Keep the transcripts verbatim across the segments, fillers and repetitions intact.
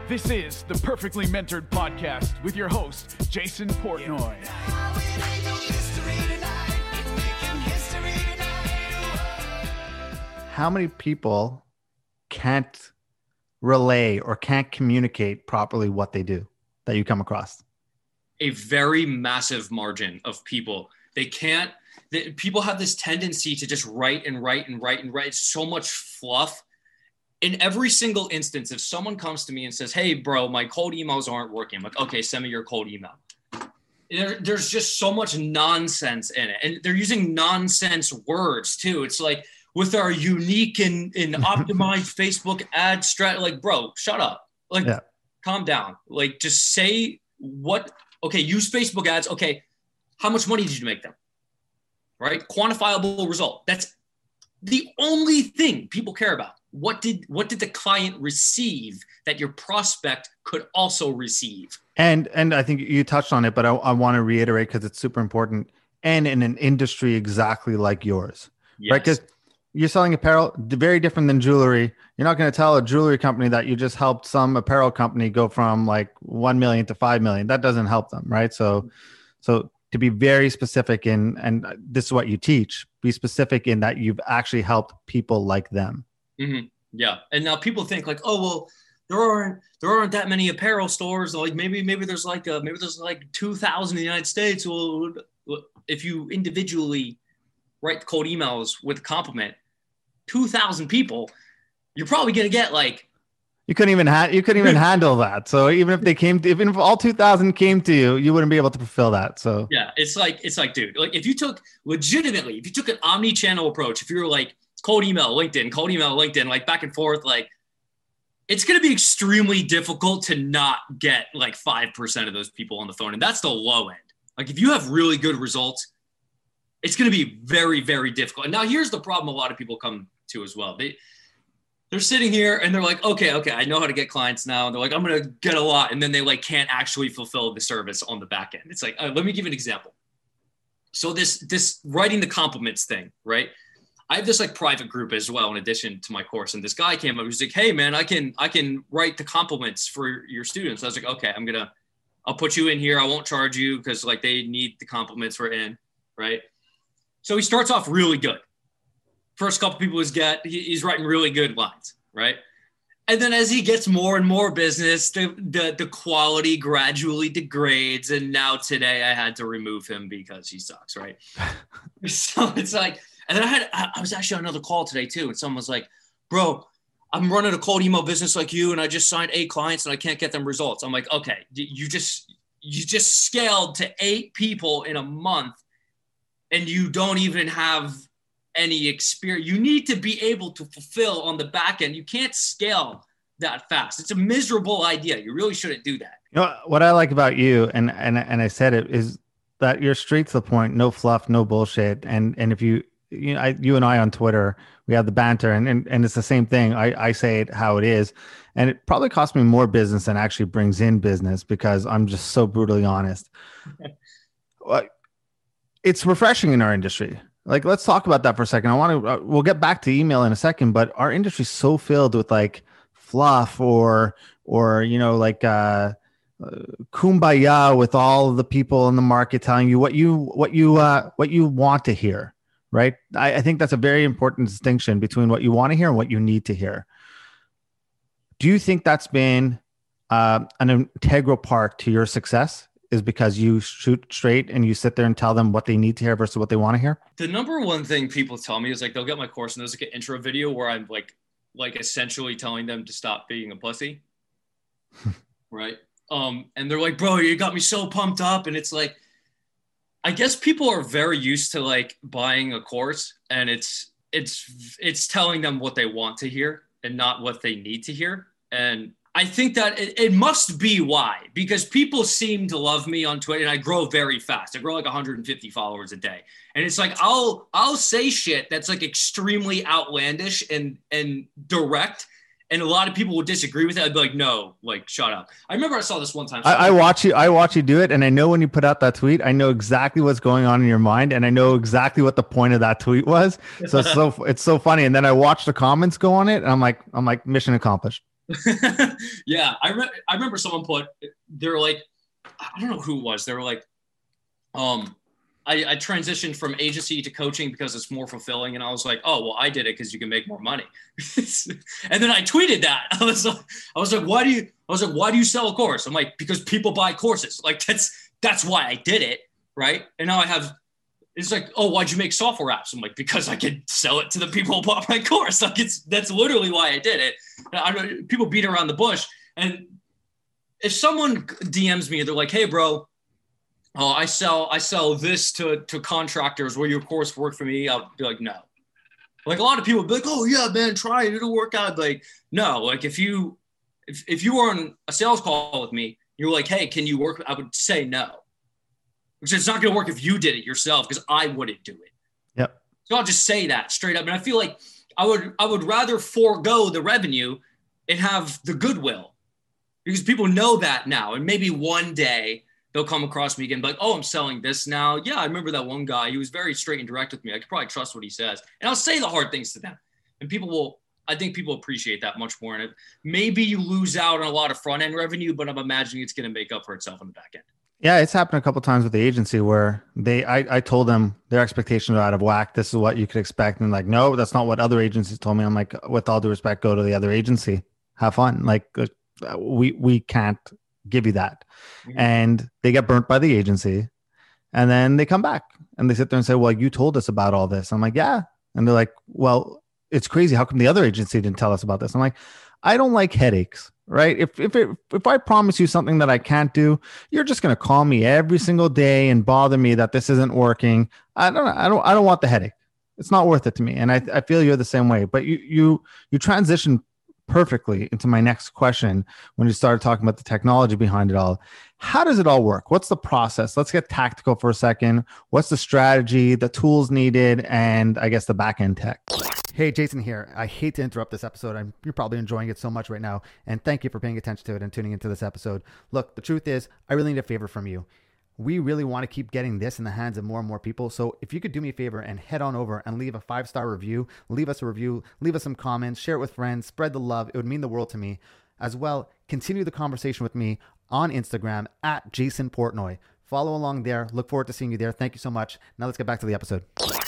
This is the Perfectly Mentored Podcast with your host, Jason Portnoy. How many people can't relay or can't communicate properly what they do that you come across? A very massive margin of people. They can't, they, people have this tendency to just write and write and write and write so much fluff. In every single instance, if someone comes to me and says, hey, bro, my cold emails aren't working, I'm like, okay, send me your cold email. There, there's just so much nonsense in it. And they're using nonsense words too. It's like, with our unique and, and optimized Facebook ad strat, like, bro, shut up. Like, yeah. Calm down. Like, just say what, okay, use Facebook ads. Okay, how much money did you make them? Right? Quantifiable result. That's the only thing people care about. What did what did the client receive that your prospect could also receive? And and I think you touched on it, but I, I want to reiterate because it's super important. And in an industry exactly like yours, yes. Right? Because you're selling apparel, very different than jewelry. You're not going to tell a jewelry company that you just helped some apparel company go from like one million to five million. That doesn't help them, right? So, so to be very specific in, and this is what you teach, be specific in that you've actually helped people like them. Mm-hmm. Yeah. And now people think like, oh, well, there aren't, there aren't that many apparel stores. Like maybe, maybe there's like, a, maybe there's like two thousand in the United States. Well, if you individually write cold emails with a compliment, two thousand people, you're probably going to get like, you couldn't even ha- you couldn't even handle that. So even if they came to, even if all two thousand came to you, you wouldn't be able to fulfill that. So yeah, it's like, it's like, dude, like if you took legitimately, if you took an omni-channel approach, if you were like cold email, LinkedIn, cold email, LinkedIn, like back and forth, like it's going to be extremely difficult to not get like five percent of those people on the phone. And that's the low end. Like if you have really good results, it's going to be very, very difficult. And now here's the problem. A lot of people come to as well. They, they're sitting here and they're like, okay, okay, I know how to get clients now. And they're like, I'm going to get a lot. And then they like can't actually fulfill the service on the back end. It's like, uh, let me give you an example. So this, this writing the compliments thing, right? I have this like private group as well, in addition to my course. And this guy came up, he was like, hey man, I can, I can write the compliments for your students. I was like, okay, I'm going to, I'll put you in here. I won't charge you because like they need the compliments written, right? So he starts off really good. First couple people he's got, he's writing really good lines, right? And then as he gets more and more business, the, the, the quality gradually degrades. And now today I had to remove him because he sucks, right? So it's like, and then I had, I was actually on another call today too. And someone was like, bro, I'm running a cold email business like you. And I just signed eight clients and I can't get them results. I'm like, okay, you just, you just scaled to eight people in a month and you don't even have any experience. You need to be able to fulfill on the back end. You can't scale that fast. It's a miserable idea. You really shouldn't do that. You know, what I like about you, and and and I said it, is that you're straight to the point, no fluff, no bullshit. And and if you, you know, I, you and I on Twitter, we have the banter, and and, and it's the same thing. I, I say it how it is. And it probably costs me more business than actually brings in business because I'm just so brutally honest. It's refreshing in our industry. Like, let's talk about that for a second. I want to, uh, we'll get back to email in a second, but our industry's so filled with like fluff or, or, you know, like, uh, uh kumbaya with all of the people in the market telling you what you, what you, uh, what you want to hear. Right. I, I think that's a very important distinction between what you want to hear and what you need to hear. Do you think that's been, uh, an integral part to your success? Is because you shoot straight and you sit there and tell them what they need to hear versus what they want to hear? The number one thing people tell me is like, they'll get my course and there's like an intro video where I'm like, like essentially telling them to stop being a pussy. Right. Um, and they're like, bro, you got me so pumped up. And it's like, I guess people are very used to like buying a course and it's, it's, it's telling them what they want to hear and not what they need to hear. And I think that it, it must be why, because people seem to love me on Twitter and I grow very fast. I grow like one hundred fifty followers a day. And it's like, I'll, I'll say shit that's like extremely outlandish and, and direct. And a lot of people would disagree with it. I'd be like, no, like, shut up. I remember I saw this one time. I, I watch you, I watch you do it. And I know when you put out that tweet, I know exactly what's going on in your mind. And I know exactly what the point of that tweet was. So it's so, it's so funny. And then I watch the comments go on it and I'm like, I'm like mission accomplished. Yeah. I, re- I remember someone put, they're like, I don't know who it was. They were like, um, I, I transitioned from agency to coaching because it's more fulfilling. And I was like, oh, well, I did it because you can make more money. And then I tweeted that. I was like, I was like, why do you, I was like, why do you sell a course? I'm like, because people buy courses. Like that's, that's why I did it. Right. And now I have, it's like, oh, why'd you make software apps? I'm like, because I could sell it to the people who bought my course. Like it's, that's literally why I did it. I, people beat around the bush. And if someone D Ms me, they're like, hey bro, oh, I sell, I sell this to, to contractors. Will your course work for me? I'll be like, no. Like a lot of people be like, oh yeah, man, try it. It'll work out. Like, no, like if you, if, if you were on a sales call with me, you're like, hey, can you work? I would say no, because it's not going to work if you did it yourself, because I wouldn't do it. Yep. So I'll just say that straight up. And I feel like I would, I would rather forego the revenue and have the goodwill, because people know that now. And maybe one day they'll come across me again, like, oh, I'm selling this now. Yeah, I remember that one guy. He was very straight and direct with me. I could probably trust what he says. And I'll say the hard things to them. And people will, I think people appreciate that much more. And it, maybe you lose out on a lot of front end revenue, but I'm imagining it's going to make up for itself on the back end. Yeah, it's happened a couple of times with the agency where they, I, I told them their expectations are out of whack. This is what you could expect. And like, no, that's not what other agencies told me. I'm like, with all due respect, go to the other agency. Have fun. Like we, we can't give you that. Mm-hmm. And they get burnt by the agency, and then they come back and they sit there and say, well, you told us about all this. I'm like, yeah. And they're like, well, it's crazy. How come the other agency didn't tell us about this? I'm like, I don't like headaches, right? If, if, it, if I promise you something that I can't do, you're just going to call me every single day and bother me that this isn't working. I don't I don't, I don't want the headache. It's not worth it to me. And I, I feel you're the same way, but you, you, you transition perfectly into my next question when you started talking about the technology behind it all. How does it all work? What's the process? Let's get tactical for a second. What's the strategy, the tools needed, and I guess the back end tech? Hey, Jason here. I hate to interrupt this episode. I'm, you're probably enjoying it so much right now. And thank you for paying attention to it and tuning into this episode. Look, the truth is, I really need a favor from you. We really want to keep getting this in the hands of more and more people. So if you could do me a favor and head on over and leave a five-star review, leave us a review, leave us some comments, share it with friends, spread the love. It would mean the world to me. As well, continue the conversation with me on Instagram at Jason Portnoy. Follow along there. Look forward to seeing you there. Thank you so much. Now let's get back to the episode.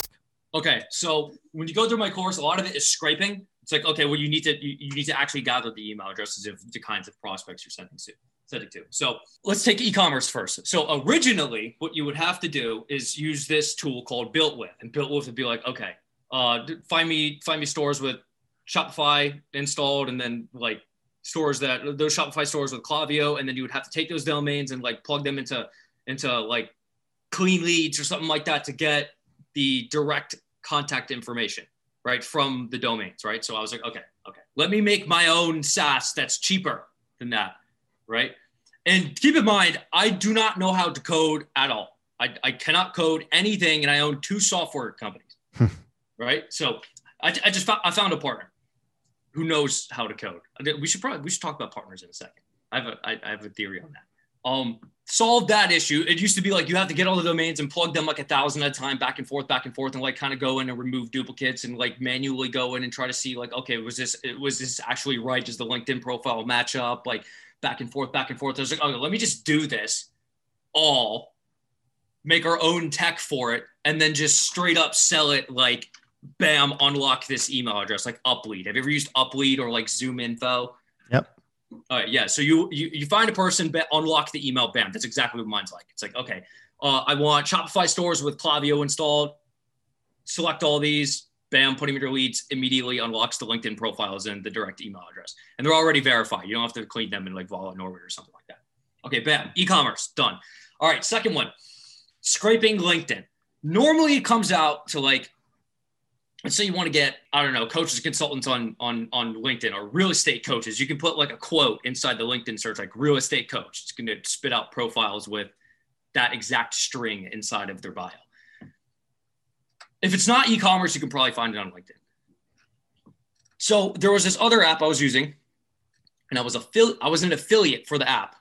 Okay, so when you go through my course, a lot of it is scraping. It's like, okay, well, you need to you, you need to actually gather the email addresses of the kinds of prospects you're sending to. Send it to. So let's take e-commerce first. So originally, what you would have to do is use this tool called BuiltWith, and BuiltWith would be like, okay, uh, find me find me stores with Shopify installed, and then like stores that those Shopify stores with Klaviyo, and then you would have to take those domains and like plug them into into like Clean Leads or something like that to get the direct contact information, right, from the domains, right? So I was like, okay, okay, let me make my own SaaS that's cheaper than that, right? And keep in mind, I do not know how to code at all. I, I cannot code anything, and I own two software companies, right? So I, I just found, I found a partner who knows how to code. We should probably we should talk about partners in a second. I have a I, I have a theory on that. Um, solve that issue. It used to be like you have to get all the domains and plug them like a thousand at a time, back and forth, back and forth, and like kind of go in and remove duplicates and like manually go in and try to see like, okay, was this was this actually right? Does the LinkedIn profile match up? Like back and forth, back and forth. I was like, okay, let me just do this all, make our own tech for it, and then just straight up sell it like, bam, unlock this email address, like Uplead. Have you ever used Uplead or like Zoom Info? Yep. All right, yeah. So you you you find a person, unlock the email, bam. That's exactly what mine's like. It's like, okay, uh, I want Shopify stores with Klaviyo installed. Select all these, bam, put them in your leads, immediately unlocks the LinkedIn profiles and the direct email address. And they're already verified. You don't have to clean them in like Vala and Orbit or something like that. Okay, bam, e-commerce, done. All right, second one, scraping LinkedIn. Normally it comes out to like, let's say you want to get, I don't know, coaches and consultants on, on, on LinkedIn or real estate coaches. You can put like a quote inside the LinkedIn search, like real estate coach. It's going to spit out profiles with that exact string inside of their bio. If it's not e-commerce, you can probably find it on LinkedIn. So there was this other app I was using, and I was, affi- I was an affiliate for the app.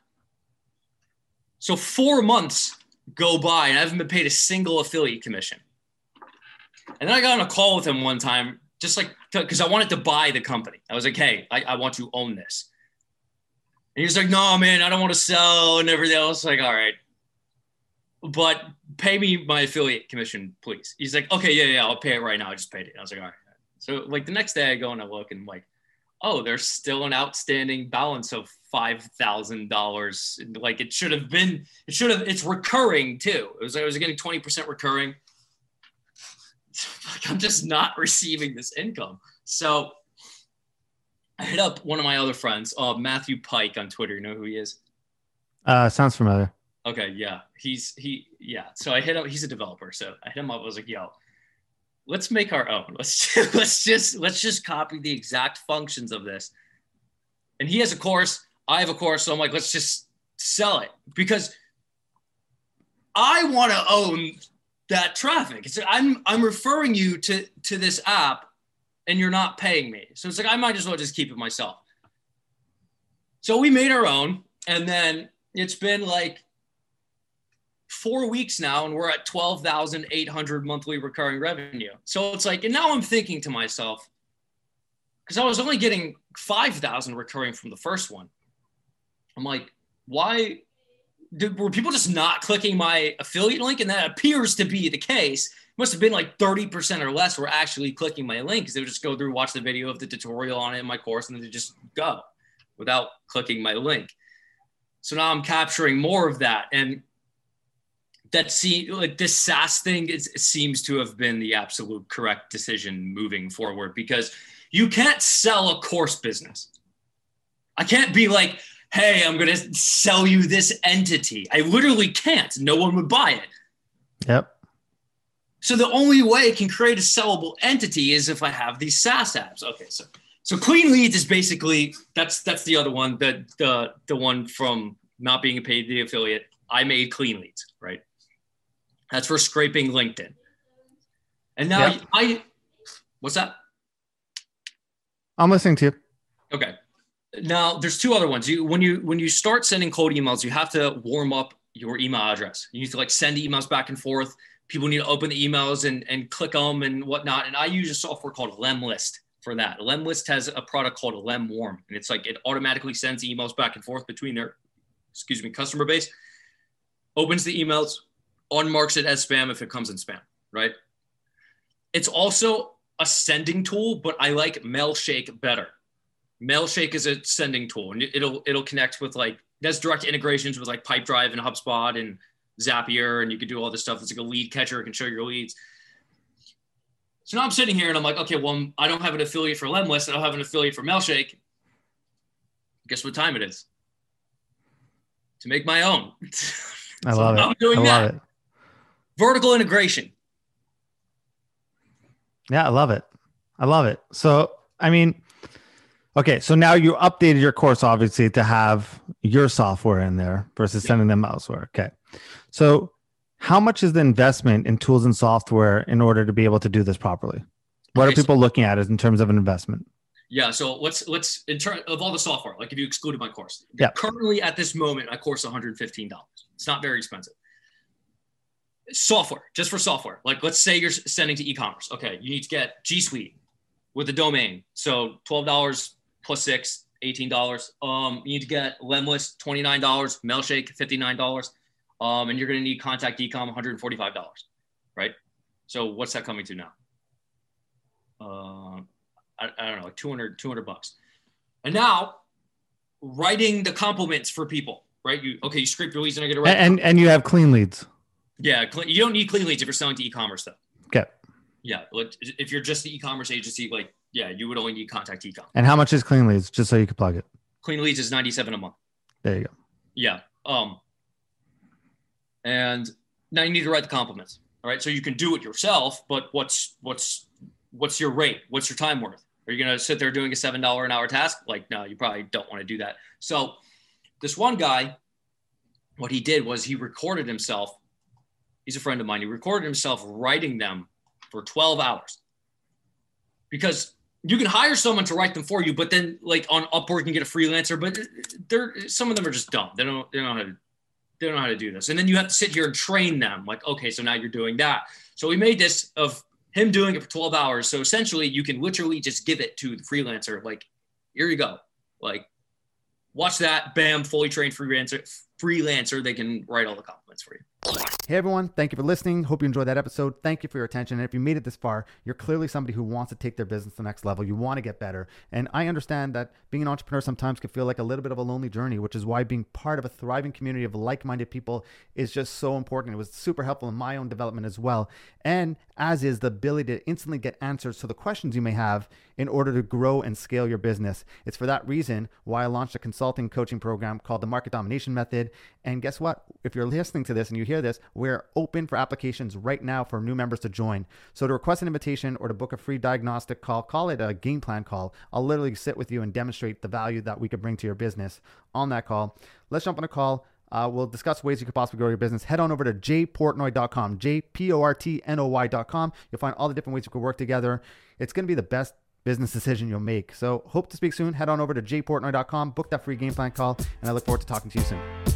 So four months go by and I haven't been paid a single affiliate commission. And then I got on a call with him one time just like, because I wanted to buy the company. I was like, hey, I, I want to own this. And he was like, no, man, I don't want to sell and everything else. Like, all right, but pay me my affiliate commission, please. He's like, okay, yeah, yeah, I'll pay it right now. I just paid it. And I was like, all right. So like the next day I go and I look and I'm like, oh, there's still an outstanding balance of five thousand dollars. Like it should have been, it should have, it's recurring too. It was, I was getting twenty percent recurring. Like I'm just not receiving this income. So I hit up one of my other friends, uh, Matthew Pike on Twitter. You know who he is? Uh, sounds familiar. Okay. Yeah. He's, he, yeah. So I hit up, he's a developer. So I hit him up. I was like, yo, let's make our own. Let's just, let's just, let's just copy the exact functions of this. And he has a course. I have a course. So I'm like, let's just sell it because I want to own that traffic. It's, I'm, I'm referring you to, to this app and you're not paying me. So it's like, I might as well just keep it myself. So we made our own. And then it's been like four weeks now and we're at twelve thousand eight hundred monthly recurring revenue. So it's like, and now I'm thinking to myself, because I was only getting five thousand recurring from the first one. I'm like, why did, were people just not clicking my affiliate link? And that appears to be the case. It must have been like thirty percent or less were actually clicking my link because they would just go through, watch the video of the tutorial on it in my course, and then they just go without clicking my link. So now I'm capturing more of that. And that see like this SaaS thing is, seems to have been the absolute correct decision moving forward because you can't sell a course business. I can't be like, hey, I'm going to sell you this entity. I literally can't. No one would buy it. Yep. So the only way I can create a sellable entity is if I have these SaaS apps. Okay. So, so Clean Leads is basically, that's, that's the other one, the, the, the one from not being paid the affiliate. I made Clean Leads, right? That's for scraping LinkedIn. And now yep. I, what's that? I'm listening to you. Okay. Now there's two other ones. You, when you, when you start sending cold emails, you have to warm up your email address. You need to like send emails back and forth. People need to open the emails and, and click them and whatnot. And I use a software called Lemlist for that. Lemlist has a product called Lemwarm. And it's like, it automatically sends emails back and forth between their, excuse me, customer base, opens the emails, unmarks it as spam if it comes in spam, right? It's also a sending tool, but I like Mailshake better. Mailshake is a sending tool, and it'll it'll connect with like, there's direct integrations with like Pipedrive and HubSpot and Zapier, and you can do all this stuff. It's like a lead catcher. It can show your leads. So now I'm sitting here and I'm like, okay, well, I don't have an affiliate for Lemlist. I don't have an affiliate for Mailshake. Guess what time it is? To make my own. I love so it. I'm doing I that. love it. Vertical integration. Yeah, I love it. I love it. So, I mean, okay, so now you updated your course, obviously, to have your software in there versus sending them elsewhere. Okay. So how much is the investment in tools and software in order to be able to do this properly? What okay, are people so, looking at as in terms of an investment? Yeah. So let's, let's, in terms of all the software, like if you excluded my course, yeah. currently at this moment, my course is one hundred fifteen dollars. It's not very expensive. Software, just for software. Like let's say you're sending to e-commerce. Okay. You need to get G Suite with the domain. So twelve dollars plus six, eighteen dollars. Um, you need to get Lemlist, twenty-nine dollars, Mailshake, fifty-nine dollars. Um, and you're going to need Contact Ecom, one hundred forty-five dollars, right? So what's that coming to now? Uh, I, I don't know, like two hundred, two hundred bucks. And now writing the compliments for people, right? You, okay, you scrape your leads and I get to write. And, and you have clean leads. Yeah. You don't need clean leads if you're selling to e-commerce though. Okay. Yeah. Like if you're just the e-commerce agency, like, yeah, you would only need Contact Ecom. And how much is clean leads? Just so you can plug it. Clean leads is ninety-seven a month. There you go. Yeah. Um, and now you need to write the compliments. All right. So you can do it yourself, but what's, what's, what's your rate? What's your time worth? Are you going to sit there doing a seven dollars an hour task? Like, no, you probably don't want to do that. So this one guy, what he did was he recorded himself. He's a friend of mine. He recorded himself writing them for twelve hours because you can hire someone to write them for you, but then like on Upwork you can get a freelancer, but they're, some of them are just dumb. They don't, they don't know how to, they don't know how to do this. And then you have to sit here and train them like, okay, so now you're doing that. So we made this of him doing it for twelve hours. So essentially you can literally just give it to the freelancer. Like, here you go. Like, watch that, bam, fully trained freelancer, freelancer. They can write all the compliments for you. Hey everyone, thank you for listening. Hope you enjoyed that episode. Thank you for your attention. And if you made it this far, you're clearly somebody who wants to take their business to the next level. You want to get better. And I understand that being an entrepreneur sometimes can feel like a little bit of a lonely journey, which is why being part of a thriving community of like-minded people is just so important. It was super helpful in my own development as well. And as is the ability to instantly get answers to the questions you may have in order to grow and scale your business. It's for that reason why I launched a consulting coaching program called the Market Domination Method. And guess what? If you're listening to this and you hear this, we're open for applications right now for new members to join. So to request an invitation or to book a free diagnostic call, call it a game plan call. I'll literally sit with you and demonstrate the value that we could bring to your business on that call. Let's jump on a call. Uh, we'll discuss ways you could possibly grow your business. Head on over to j portnoy dot com, J P O R T N O Y dot com. You'll find all the different ways you could work together. It's going to be the best business decision you'll make. So hope to speak soon. Head on over to j portnoy dot com, book that free game plan call, and I look forward to talking to you soon.